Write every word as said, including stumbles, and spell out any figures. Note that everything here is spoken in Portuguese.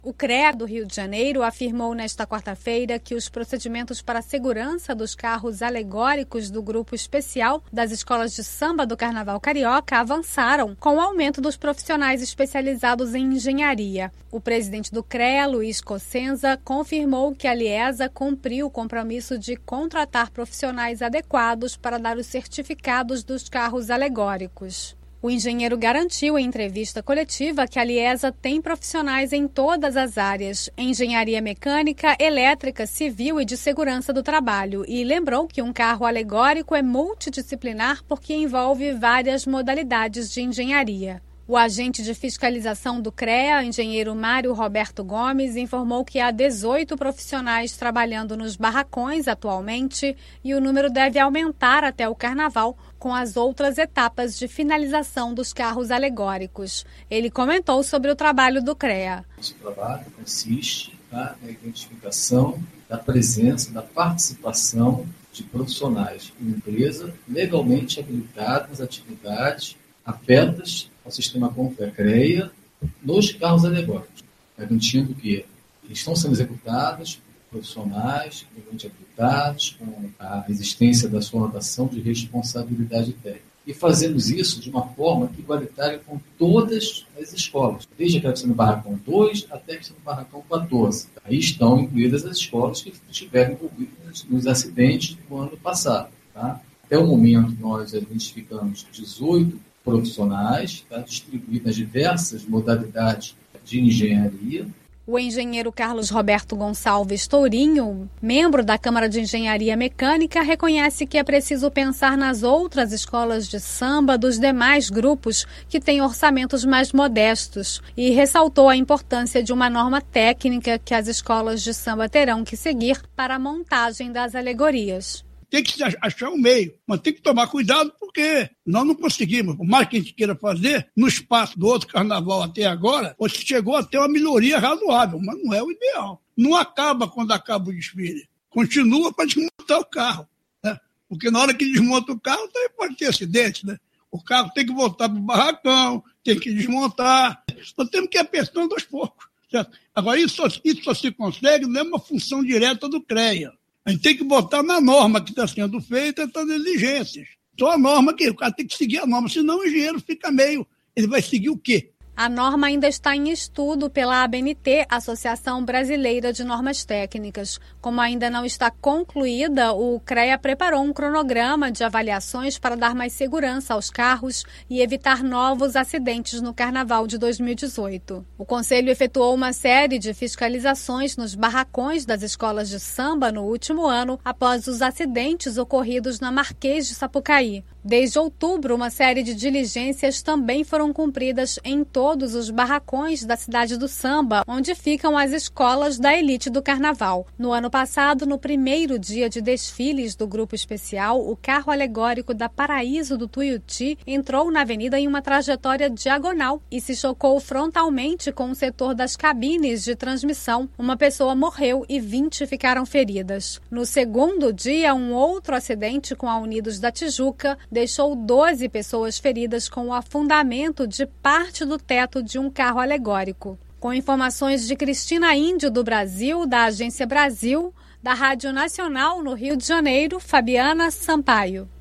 O CREA do Rio de Janeiro afirmou nesta quarta-feira que os procedimentos para a segurança dos carros alegóricos do grupo especial das escolas de samba do Carnaval Carioca avançaram com o aumento dos profissionais especializados em engenharia. O presidente do CREA, Luiz Cossenza, confirmou que a Liesa cumpriu o compromisso de contratar profissionais adequados para dar os certificados dos carros alegóricos. O engenheiro garantiu em entrevista coletiva que a Liesa tem profissionais em todas as áreas, engenharia mecânica, elétrica, civil e de segurança do trabalho, e lembrou que um carro alegórico é multidisciplinar porque envolve várias modalidades de engenharia. O agente de fiscalização do CREA, engenheiro Mário Roberto Gomes, informou que há dezoito profissionais trabalhando nos barracões atualmente e o número deve aumentar até o Carnaval com as outras etapas de finalização dos carros alegóricos. Ele comentou sobre o trabalho do CREA. Esse trabalho consiste tá, na identificação da presença, da participação de profissionais em empresa legalmente habilitados nas atividades afetas ao sistema CREA nos carros alegóricos, garantindo que estão sendo executados profissionais legalmente habilitados com a existência da sua anotação de responsabilidade técnica. E fazemos isso de uma forma igualitária com todas as escolas, desde aquela que está no barracão dois até que está no barracão quatorze. Aí estão incluídas as escolas que estiveram envolvidas nos acidentes do ano passado. Tá? Até o momento, nós identificamos dezoito profissionais, tá, distribuídos nas diversas modalidades de engenharia. O engenheiro Carlos Roberto Gonçalves Tourinho, membro da Câmara de Engenharia Mecânica, reconhece que é preciso pensar nas outras escolas de samba dos demais grupos que têm orçamentos mais modestos e ressaltou a importância de uma norma técnica que as escolas de samba terão que seguir para a montagem das alegorias. Tem que achar um meio, mas tem que tomar cuidado porque nós não conseguimos, por mais que a gente queira fazer, no espaço do outro carnaval até agora, chegou a ter uma melhoria razoável, mas não é o ideal. Não acaba quando acaba o desfile, continua para desmontar o carro, né? Porque na hora que desmonta o carro, também pode ter acidente, né? O carro tem que voltar para o barracão, tem que desmontar, nós temos que ir apertando aos poucos, certo? Agora, isso só, isso só se consegue, não é uma função direta do CREA. A gente tem que botar na norma que está sendo feita essas exigências. Só a norma que o cara tem que seguir a norma, senão o engenheiro fica meio... Ele vai seguir o quê? A norma ainda está em estudo pela A B N T, Associação Brasileira de Normas Técnicas. Como ainda não está concluída, o CREA preparou um cronograma de avaliações para dar mais segurança aos carros e evitar novos acidentes no Carnaval de dois mil e dezoito. O Conselho efetuou uma série de fiscalizações nos barracões das escolas de samba no último ano, após os acidentes ocorridos na Marquês de Sapucaí. Desde outubro, uma série de diligências também foram cumpridas em todos os barracões da cidade do samba, onde ficam as escolas da elite do carnaval. No ano passado, no primeiro dia de desfiles do grupo especial, o carro alegórico da Paraíso do Tuiuti entrou na avenida em uma trajetória diagonal e se chocou frontalmente com o setor das cabines de transmissão. Uma pessoa morreu e vinte ficaram feridas. No segundo dia, um outro acidente com a Unidos da Tijuca deixou doze pessoas feridas com o afundamento de parte do teto de um carro alegórico. Com informações de Cristina Índio do Brasil, da Agência Brasil, da Rádio Nacional no Rio de Janeiro, Fabiana Sampaio.